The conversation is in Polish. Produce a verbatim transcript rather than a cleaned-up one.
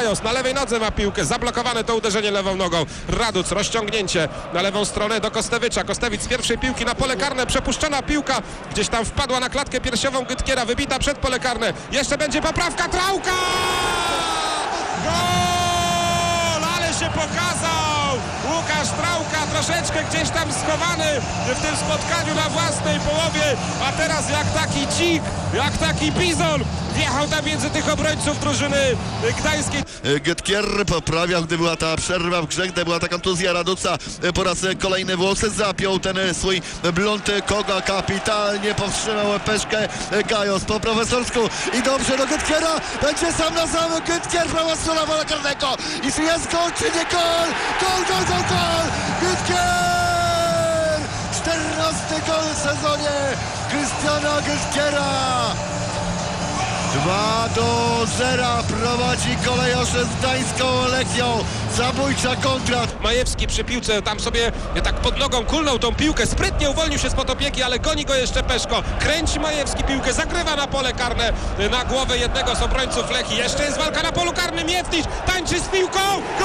Gajos na lewej nodze ma piłkę, zablokowane to uderzenie lewą nogą. Raduc, rozciągnięcie na lewą stronę do Kostewicza. Kostewicz z pierwszej piłki na pole karne, przepuszczona piłka, gdzieś tam wpadła na klatkę piersiową Gytkiera, wybita przed pole karne. Jeszcze będzie poprawka, Trauka! Gol! Ale się pokazał! Łukasz Trauka, troszeczkę gdzieś tam schowany w tym spotkaniu na własnej połowie, a teraz jak taki dzik, jak taki bizon wjechał tam między tych obrońców drużyny gdańskiej. Gytkier poprawiał, gdy była ta przerwa w grze, gdy była ta kontuzja Raduca. Po raz kolejny włosy zapiął ten swój blunt. Koga kapitalnie powstrzymał peszkę Gajos po profesorsku i dobrze do Gytkiera, będzie sam na sam. Gytkier, prawa strona pola karnego i czy jest gol, czy nie gol? Gol, gol, gol, gol! Gytkier! czternasty gol w sezonie Krystiana Gytkiera. dwa do zera prowadzi Kolejorz z gdańską Lechią. Zabójcza kontra. Majewski przy piłce tam sobie tak pod nogą kulnął tą piłkę, sprytnie uwolnił się spod opieki, ale goni go jeszcze Peszko. Kręci Majewski piłkę, zagrywa na pole karne na głowę jednego z obrońców Lechii. Jeszcze jest walka na polu karnym, Mietnisz tańczy z piłką.